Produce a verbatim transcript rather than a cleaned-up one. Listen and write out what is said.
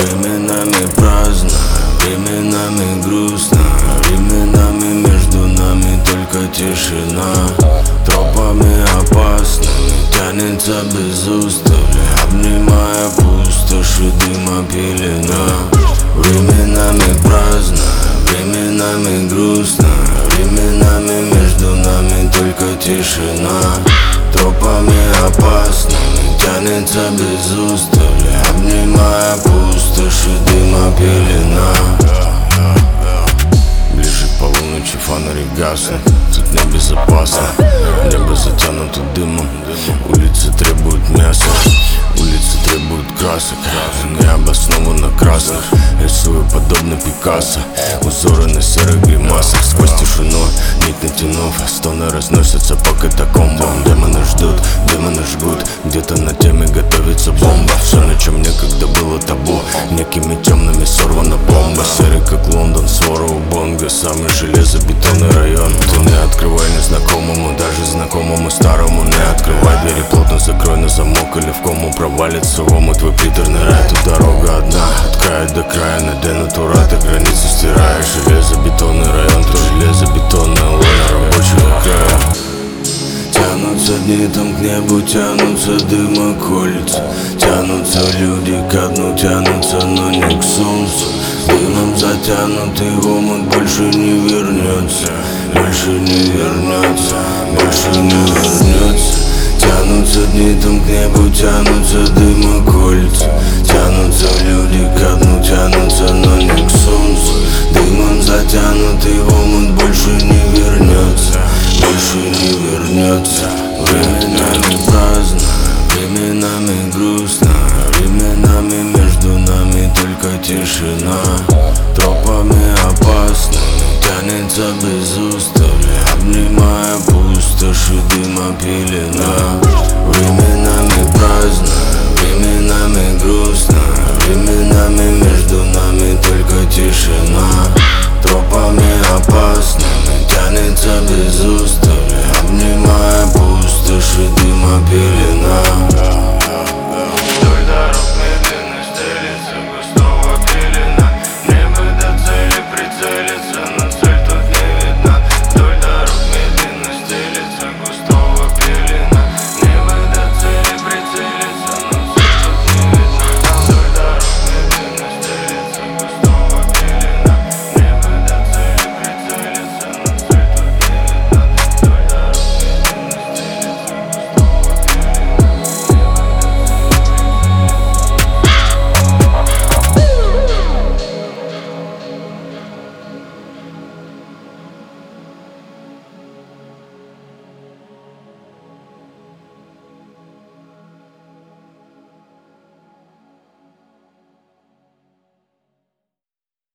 Временами праздно, временами грустно, временами между нами только тишина. Тропами опасными тянется без устали, обнимая пустошь и дыма пелена. Временами праздно, временами грустно, временами между нами только тишина. Тропами опасными тянется без устали, обнимая пустошь и дыма пелена. Ближе к полуночи фонари гаснут, тут небезопасно, небо затянуто дымом. Улицы требуют мяса, улицы требуют красок, необоснованно красных. Рисую подобно Пикассо узоры на серых гримасах. Сквозь тишину, нить натянув, стоны разносятся по катакомбам. Демоны ждут, демоны жгут, где-то на теме готовится бомба. Все, на чем некогда было табу, некими темными сорвана бомба. Серый как Лондон, свора у бонга, самый железобетонный район. Ты не открывай незнакомому, даже знакомому старому не открывай двери, плотно закрой на замок, или в кому провалится в омут твой приторный рай. Тут дорога одна, от края до края, на денатураты границы стираешь. Железобетонный район, то железобетонная лоня рабочего края. Тянутся дни там к небу, тянутся дыма кольца, тянутся люди ко дну, тянутся, но не к солнцу. Дымом затянутый омут больше не вернется, больше не вернется, больше не вернется. Тянутся дни там к небу, тянутся дыма кольца, тянутся люди ко дну, тянутся, но не к солнцу. Дымом затянутый омут больше не вернется, больше не вернется. Временами праздно, временами грустно, временами между нами только тишина. Тропами опасными тянется без устали, обнимая пустошь и дыма пелена.